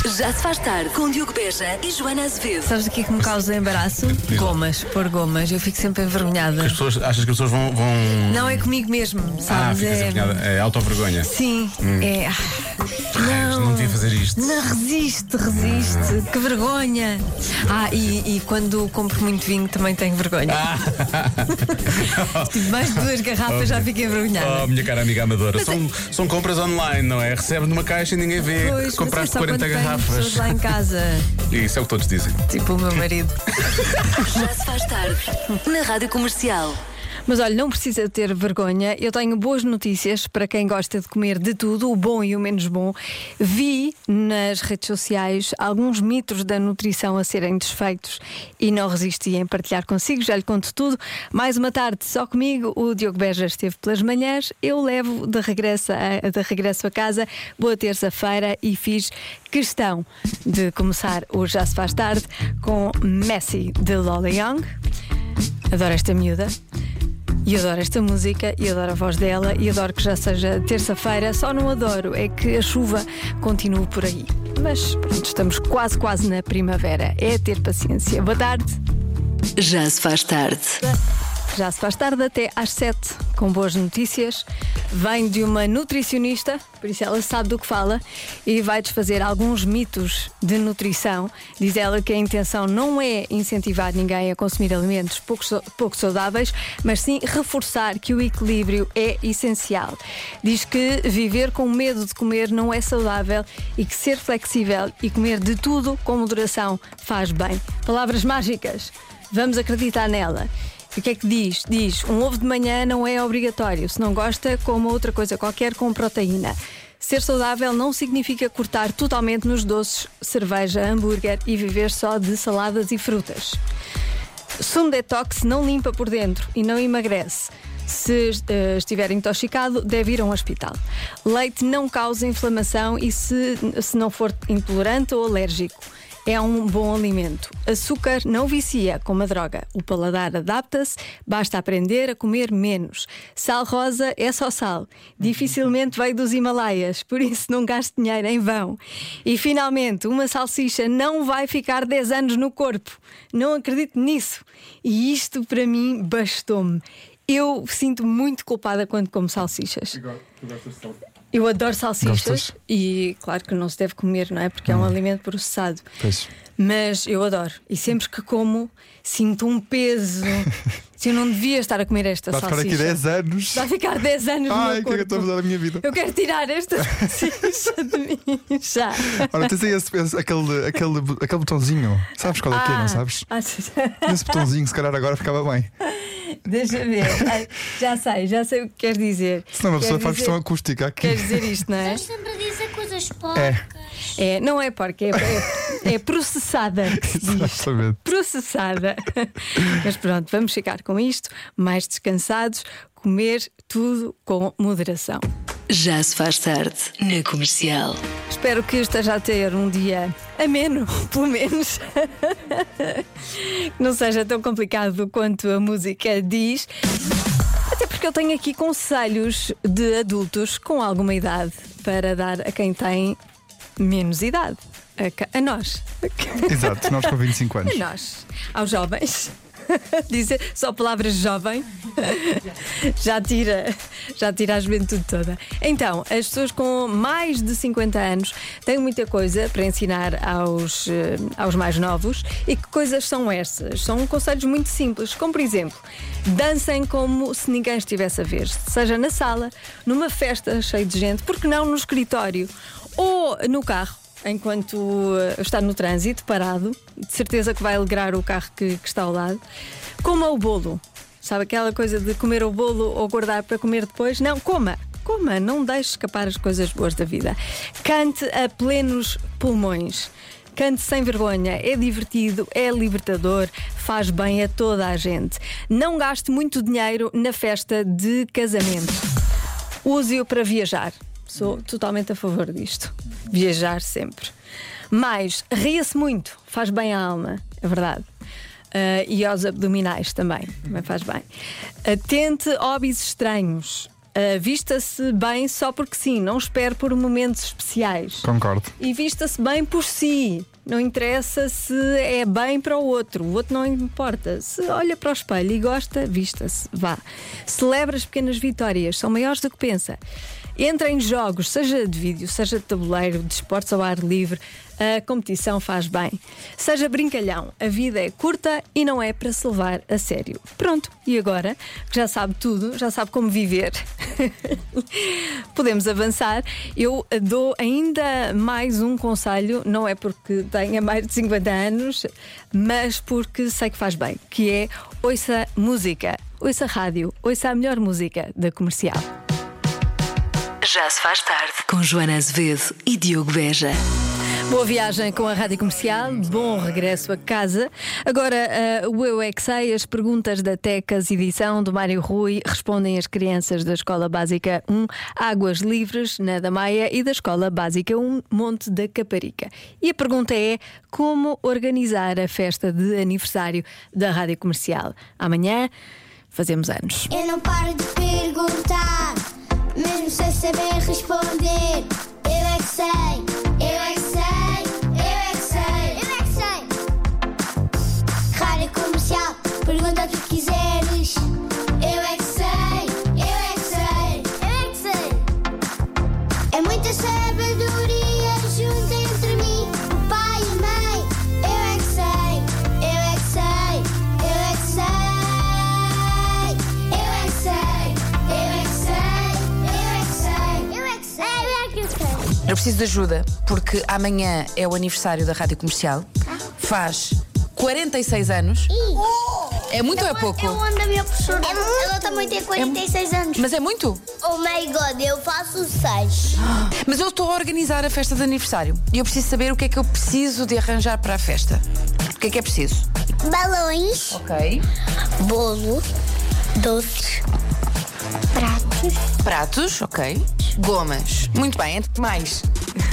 Já se faz tarde com Diogo Beja e Joana Azevedo. Sabes o que é que me causa embaraço? Gomas, pôr gomas. Eu fico sempre envergonhada. Achas que as pessoas vão. Não é comigo mesmo, sabes? Fica envergonhada. É autovergonha. Sim, é. Não devia fazer isto. Não, resiste. Que vergonha. E quando compro muito vinho também tenho vergonha. Tive mais de 2 garrafas, já fico envergonhada. Oh, minha cara amiga amadora. São compras online, não é? Recebe numa caixa e ninguém vê. Pois, Compraste mas é só 40 quando tenho garrafas. pessoas lá em casa. Isso é o que todos dizem. Tipo o meu marido. Já se faz tarde na Rádio Comercial. Mas olha, não precisa ter vergonha. Eu tenho boas notícias para quem gosta de comer de tudo, o bom e o menos bom. Vi nas redes sociais alguns mitos da nutrição a serem desfeitos e não resisti em partilhar consigo. Já lhe conto tudo. Mais uma tarde só comigo. O Diogo Beja esteve pelas manhãs. Eu levo de regresso a casa. Boa terça-feira e fiz questão de começar o Já se faz tarde com Messi de Lola Young. Adoro esta miúda. E adoro esta música, e adoro a voz dela, e adoro que já seja terça-feira. Só não adoro é que a chuva continue por aí. Mas pronto, estamos quase na primavera. É ter paciência. Boa tarde. Já se faz tarde. Já se faz tarde até às 7, com boas notícias. Vem de uma nutricionista, por isso ela sabe do que fala, e vai desfazer alguns mitos de nutrição. Diz ela que a intenção não é incentivar ninguém a consumir alimentos pouco saudáveis, mas sim reforçar que o equilíbrio é essencial. Diz que viver com medo de comer não é saudável e que ser flexível e comer de tudo com moderação faz bem. Palavras mágicas. Vamos acreditar nela. E o que é que diz? Diz, um ovo de manhã não é obrigatório. Se não gosta, coma outra coisa qualquer com proteína. Ser saudável não significa cortar totalmente nos doces, cerveja, hambúrguer e viver só de saladas e frutas. Sumo detox não limpa por dentro e não emagrece. Se estiver intoxicado, deve ir a um hospital. Leite não causa inflamação e se não for intolerante ou alérgico. É um bom alimento. Açúcar não vicia como a droga. O paladar adapta-se, basta aprender a comer menos. Sal rosa é só sal. Dificilmente veio dos Himalaias, por isso não gaste dinheiro em vão. E finalmente, uma salsicha não vai ficar 10 anos no corpo. Não acredito nisso. E isto para mim bastou-me. Eu sinto-me muito culpada quando como salsichas. Eu adoro salsichas. Gostas? E claro que não se deve comer, não é? Porque é um alimento processado. Pois. Mas eu adoro. E sempre que como, sinto um peso. Se eu não devia estar a comer esta salsicha. Vai ficar aqui 10 anos. Vai ficar 10 anos no meu Ai, o que é que eu estou a fazer da minha vida? Eu quero tirar esta salsicha de mim já. Ora, tens aí aquele botãozinho. Sabes qual é que é, não sabes? Esse botãozinho, se calhar agora ficava bem. Deixa ver. Já sei o que quer dizer. Senão uma pessoa faz pressão acústica aqui. Quer dizer isto, não é? Estás sempre a dizer coisas porcas. Não é porca, é processada que se diz. Exatamente. Processada. Mas pronto, vamos ficar com isto, mais descansados, comer tudo com moderação. Já se faz tarde na Comercial. Espero que esteja a ter um dia ameno, pelo menos. Que não seja tão complicado quanto a música diz. Até porque eu tenho aqui conselhos de adultos com alguma idade para dar a quem tem menos idade. A nós. Exato, nós com 25 anos. A nós. Aos jovens. Dizer só palavras jovem já tira a juventude toda. Então, as pessoas com mais de 50 anos têm muita coisa para ensinar aos mais novos. E que coisas são essas? São conselhos muito simples, como por exemplo, dancem como se ninguém estivesse a ver, seja na sala, numa festa cheia de gente, porque não no escritório ou no carro. Enquanto está no trânsito, parado, de certeza que vai alegrar o carro que está ao lado. Coma o bolo. Sabe aquela coisa de comer o bolo ou guardar para comer depois? Não, coma, não deixe escapar as coisas boas da vida. Cante a plenos pulmões. Cante sem vergonha, é divertido, é libertador, faz bem a toda a gente. Não gaste muito dinheiro na festa de casamento. Use-o para viajar. Sou totalmente a favor disto. Viajar sempre. Mas ria-se muito, faz bem à alma, é verdade. E aos abdominais também faz bem. Tente hobbies estranhos. Vista-se bem só porque sim, não espere por momentos especiais. Concordo. E vista-se bem por si. Não interessa se é bem para o outro não importa. Se olha para o espelho e gosta, vista-se, vá. Celebra as pequenas vitórias, são maiores do que pensa. Entra em jogos, seja de vídeo, seja de tabuleiro, de esportes ao ar livre. A competição faz bem. Seja brincalhão, a vida é curta e não é para se levar a sério. Pronto, e agora que já sabe tudo, já sabe como viver, podemos avançar. Eu dou ainda mais um conselho, não é porque tenha mais de 50 anos, mas porque sei que faz bem, que é ouça música, ouça rádio, ouça a melhor música da Comercial. Já se faz tarde com Joana Azevedo e Diogo Beja. Boa viagem com a Rádio Comercial, bom regresso a casa. Agora, o Eu é que Sei, as perguntas da Tecas, edição do Mário Rui, respondem as crianças da Escola Básica 1 Águas Livres, na da Maia, e da Escola Básica 1 Monte da Caparica. E a pergunta é: como organizar a festa de aniversário da Rádio Comercial? Amanhã fazemos anos. Eu não paro de perguntar, mesmo sem saber responder. Eu é que sei, eu é que sei, eu é que sei, eu é que sei. Rádio Comercial, pergunta o que quiseres. Eu é que sei, eu é que sei, eu é que sei. É muita sabedoria junto entre mim, o pai e a mãe. Eu é que sei, eu é que sei, eu é que sei. Eu é que sei, eu é que sei, eu é que sei, eu é que sei, eu é que sei. Eu preciso de ajuda, porque amanhã é o aniversário da Rádio Comercial. Faz 46 anos. É muito ou é pouco? Eu ando a minha professora. Ela também tem 46 anos. Mas é muito? Oh my God, eu faço 6. Mas eu estou a organizar a festa de aniversário e eu preciso saber o que é que eu preciso de arranjar para a festa. O que é preciso? Balões, Ok. bolo, doces, pratos, Pratos, ok. Gomas. Muito bem, entre mais.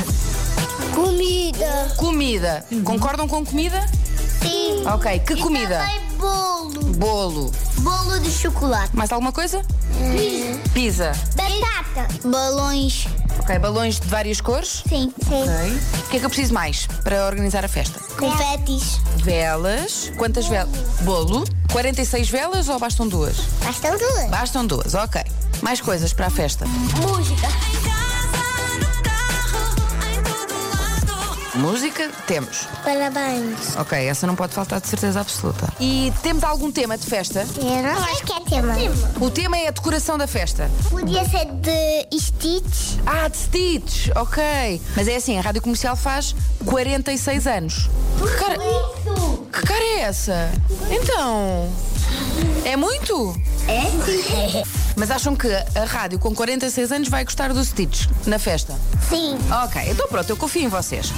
comida. Comida. Concordam com comida? Sim. Ok, que E comida? também bolo. Bolo. Bolo de chocolate. Mais alguma coisa? Pizza. Batata. Balões. Ok, balões de várias cores. Sim. Sim. Ok. O que é que eu preciso mais para organizar a festa? Confetes. Velas. Quantas velas? Bolo. 46 velas ou bastam duas? Bastam duas. Bastam duas, ok. Mais coisas para a festa. Música. Música, temos. Parabéns. Ok, essa não pode faltar de certeza absoluta. E temos algum tema de festa? Eu não sei o que é tema. O tema é a decoração da festa. Podia ser de Stitch. Ah, de Stitch, ok. Mas é assim, a Rádio Comercial faz 46 anos. Que cara é essa? Então, é muito? É? Mas acham que a rádio com 46 anos vai gostar do Stitch na festa? Sim. Ok, então pronto, eu confio em vocês.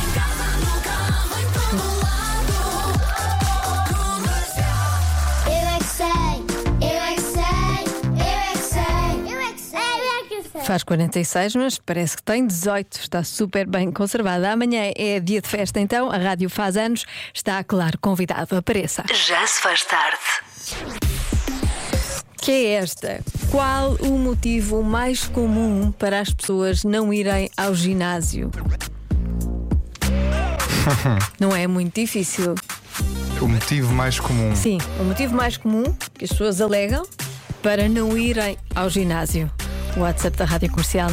Eu é que sei, eu é que sei, eu é que sei, eu é que sei, eu é que sei. Faz 46, mas parece que tem 18. Está super bem conservada. Amanhã é dia de festa, então. A rádio faz anos. Está, claro, convidado. Apareça. Já se faz tarde. Que é esta? Qual o motivo mais comum para as pessoas não irem ao ginásio? Não é muito difícil. O motivo mais comum. Sim, o motivo mais comum que as pessoas alegam para não irem ao ginásio. O WhatsApp da Rádio Comercial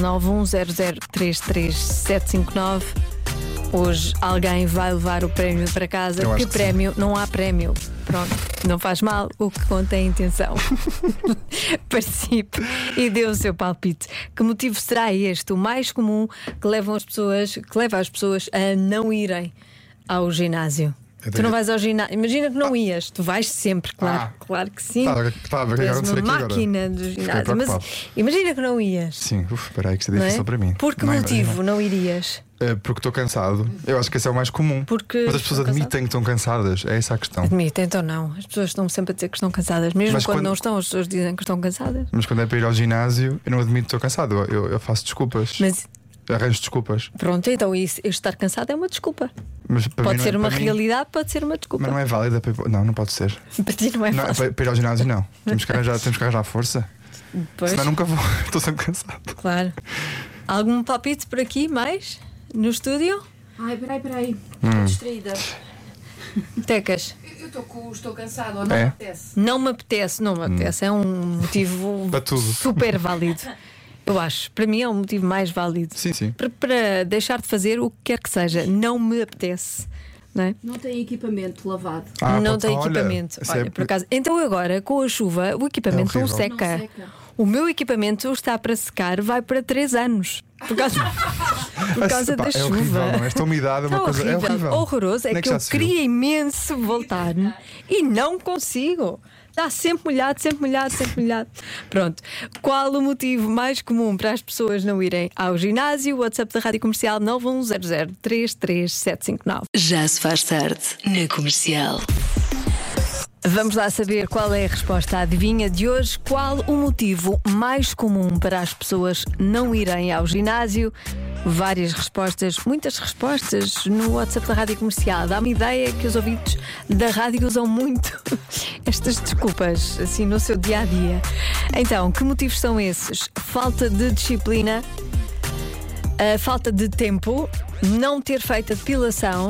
910033759. Hoje alguém vai levar o prémio para casa. Eu acho Que que prémio? Não há prémio. Pronto, não faz mal, o que conta é a intenção. Participe e dê o seu palpite. Que motivo será este, o mais comum que leva as pessoas a não irem ao ginásio? Tu não vais ao ginásio. Imagina que não ias, tu vais sempre, claro. Claro que sim. Estava a ver o que És acontecer uma aqui máquina agora. do Fiquei ginásio. Mas preocupado. imagina que não ias. Sim, espera aí que isto é Não é? difícil para mim. Por que Não é, motivo não não irias? é? Porque estou cansado. Eu acho que esse é o mais comum. Porque Mas as pessoas estão admitem que estão cansadas. É essa a questão. Admitem, então não. As pessoas estão sempre a dizer que estão cansadas. Mesmo Mas quando quando- não estão, as pessoas dizem que estão cansadas. Mas quando é para ir ao ginásio, eu não admito que estou cansado. Eu faço desculpas. Mas Arranjo desculpas. pronto, então isso, estar cansado é uma desculpa. Mas para Pode mim não ser é, uma para mim- realidade, pode ser uma desculpa. Mas não é válida para... Não pode ser. Para ti não é Não, fácil. para ir ao ginásio, não. Temos que arranjar força. Pois, Senão nunca vou. Estou sempre cansado. claro. Algum palpite por aqui mais? No estúdio? Ai, peraí. Estou distraída. Tecas? Eu estou cansada, ou não É? me apetece? Não me apetece. É um motivo Para tudo. super válido. Eu acho. Para mim é um motivo mais válido. Sim. Para deixar de fazer o que quer que seja. Não me apetece. Não é? Não tem equipamento lavado. Não pode- tem olha, equipamento. isso Olha, é- por acaso. Então agora, com a chuva, o equipamento não horrível. seca. Não seca. O meu equipamento está para secar, vai para 3 anos. Por causa Pá, da é chuva. horrível, não é? Esta umidade é uma Está coisa. horrível, É horrível. horroroso. É Onde que já eu se viu? queria imenso voltar e não consigo. Está sempre molhado, sempre molhado, sempre molhado. Pronto. Qual o motivo mais comum para as pessoas não irem ao ginásio? O WhatsApp da Rádio Comercial 910033759. Já se faz tarde na Comercial. Vamos lá saber qual é a resposta à adivinha de hoje. Qual o motivo mais comum para as pessoas não irem ao ginásio? Várias respostas, muitas respostas no WhatsApp da Rádio Comercial. Dá-me ideia que os ouvintes da rádio usam muito estas desculpas, assim, no seu dia-a-dia. Então, que motivos são esses? Falta de disciplina, a falta de tempo, não ter feito a depilação,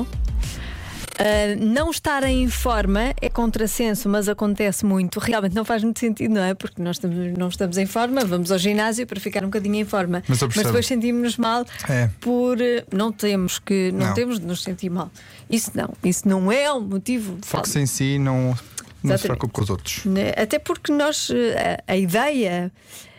não estar em forma. É contrassenso, mas acontece muito. Realmente não faz muito sentido, não é? Porque nós não estamos em forma, vamos ao ginásio para ficar um bocadinho em forma. Mas eu percebo. depois sentimos-nos mal É. por não temos de nos sentir mal. Isso não é um motivo. Foque-se em si, não se Exatamente. preocupe com os outros. Até porque nós, a ideia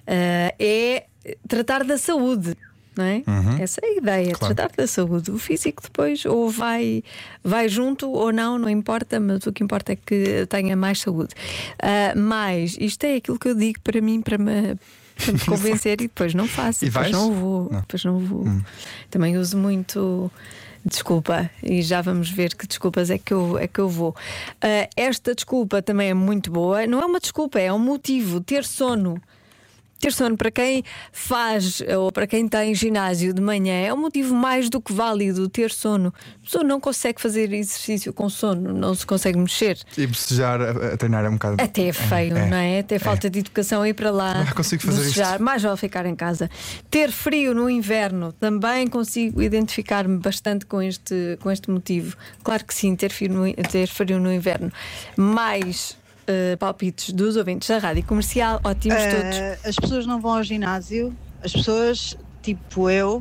é tratar da saúde. Não é? Essa é a ideia, Claro. tratar da saúde. O físico depois ou vai junto ou não importa, mas o que importa é que tenha mais saúde. Mas isto é aquilo que eu digo para mim, para me convencer, e depois não faço, E depois vais? não vou. Não. Depois não vou. Também uso muito desculpa e já vamos ver que desculpas é que eu vou. Esta desculpa também é muito boa. Não é uma desculpa, é um motivo. Ter sono. Ter sono para quem faz ou para quem tem ginásio de manhã é um motivo mais do que válido. Ter sono. A pessoa não consegue fazer exercício com sono, não se consegue mexer. E bocejar a treinar é um bocado. Até é feio, não é? Até falta de educação ir para lá. Não consigo fazer bocejar. isto. Mais vale ficar em casa. Ter frio no inverno, também consigo identificar-me bastante com este motivo. Claro que sim, ter frio no inverno. Mais palpites dos ouvintes da Rádio Comercial, ótimos todos. As pessoas não vão ao ginásio, as pessoas, tipo eu,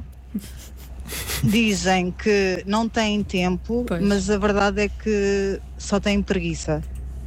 dizem que não têm tempo, Pois. mas a verdade é que só têm preguiça.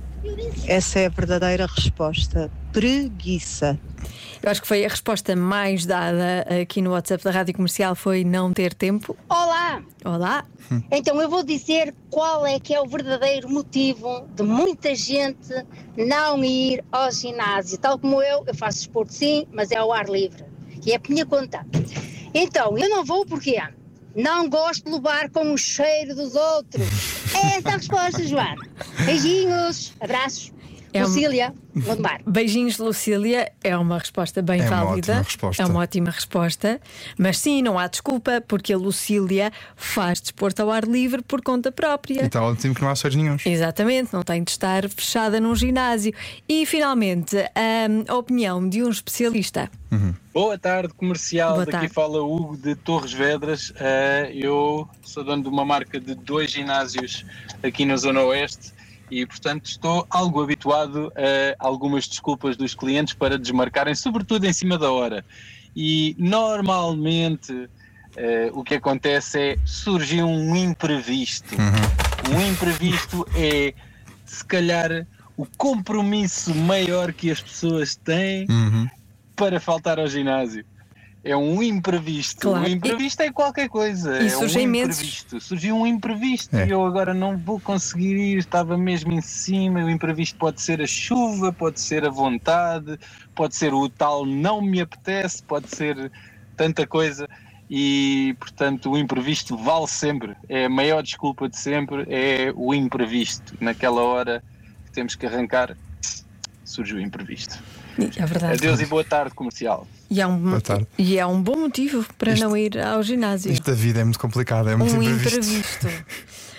Essa é a verdadeira resposta. Preguiça. Eu acho que foi a resposta mais dada aqui no WhatsApp da Rádio Comercial, foi não ter tempo. Olá! Olá! Então eu vou dizer qual é que é o verdadeiro motivo de muita gente não ir ao ginásio. Tal como eu faço desporto sim, mas é ao ar livre. E é por minha conta. Então, eu não vou porque não gosto de levar com o cheiro dos outros. Essa é a resposta, Joana. Beijinhos, abraços. Lucília, Gondomar. Beijinhos, Lucília. É uma resposta bem É uma válida. ótima resposta. É uma ótima resposta. Mas sim, não há desculpa, porque a Lucília faz desporto ao ar livre por conta própria. E está ótimo que não há cheiros nenhuns. Exatamente, não tem de estar fechada num ginásio. E finalmente, a opinião de um especialista. Boa tarde, comercial. Boa Daqui tarde. fala Hugo de Torres Vedras. Eu sou dono de uma marca de 2 ginásios aqui na Zona Oeste e, portanto, estou algo habituado a algumas desculpas dos clientes para desmarcarem, sobretudo em cima da hora. E normalmente o que acontece é surgir um imprevisto. Um imprevisto é, se calhar, o compromisso maior que as pessoas têm para faltar ao ginásio. É um imprevisto. Claro. O imprevisto é qualquer coisa. E é surgem um imensos. imprevisto. Surgiu um imprevisto É. e eu agora não vou conseguir ir, estava mesmo em cima. O imprevisto pode ser a chuva, pode ser a vontade, pode ser o tal não me apetece, pode ser tanta coisa. E, portanto, o imprevisto vale sempre. É a maior desculpa de sempre, é o imprevisto. Naquela hora que temos que arrancar, surge o imprevisto. É verdade. Adeus e boa tarde, comercial. Boa tarde. E é um bom motivo para Isto- não ir ao ginásio. Isto da vida é muito complicado, é muito Um imprevisto. imprevisto.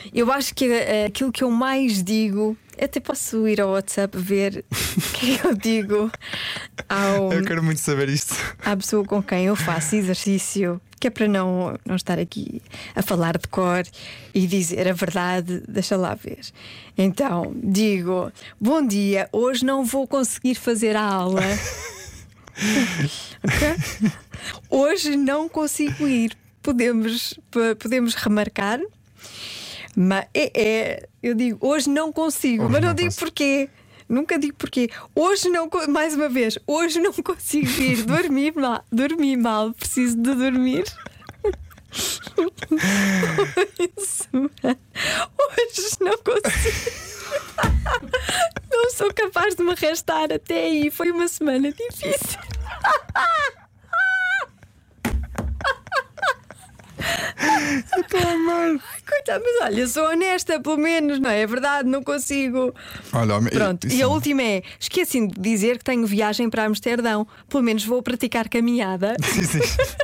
Eu acho que aquilo que eu mais digo, até posso ir ao WhatsApp ver o que é que eu digo Eu quero muito saber isto. à pessoa com quem eu faço exercício, que é para não estar aqui a falar de cor e dizer a verdade. Deixa lá ver. Então, digo: bom dia, hoje não vou conseguir fazer a aula. Okay? Hoje não consigo ir. Podemos remarcar. Mas eu digo: hoje não consigo, Hoje mas não não digo posso. porquê. Nunca digo porquê. Hoje não, mais uma vez, hoje não consigo ir. Dormi mal, preciso de dormir. Hoje não consigo. Não sou capaz de me arrastar até aí. Foi uma semana difícil. Coitado, mas olha, sou honesta, pelo menos, não é? É verdade, não consigo. Olha, Pronto, e a última é: esqueci de dizer que tenho viagem para Amsterdão. Pelo menos vou praticar caminhada. Sim.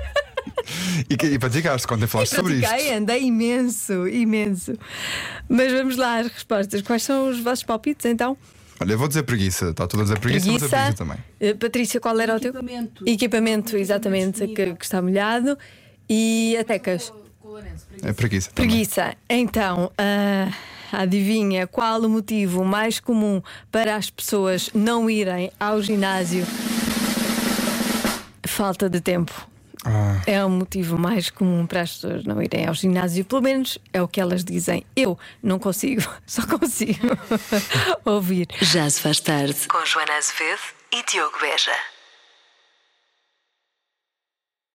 E praticaste quando falaste sobre isto. Andei imenso. Mas vamos lá às respostas. Quais são os vossos palpites então? Olha, eu vou dizer preguiça. Está tudo a dizer preguiça, vou dizer preguiça também. Patrícia, qual era o teu? Equipamento, exatamente, que está molhado. E a Tecas? É preguiça. Preguiça. Então, adivinha qual o motivo mais comum para as pessoas não irem ao ginásio? Falta de tempo. É o motivo mais comum para as pessoas não irem ao ginásio. Pelo menos é o que elas dizem. Eu não consigo, só consigo ouvir. Já se faz tarde com Joana Azevedo e Diogo Beja.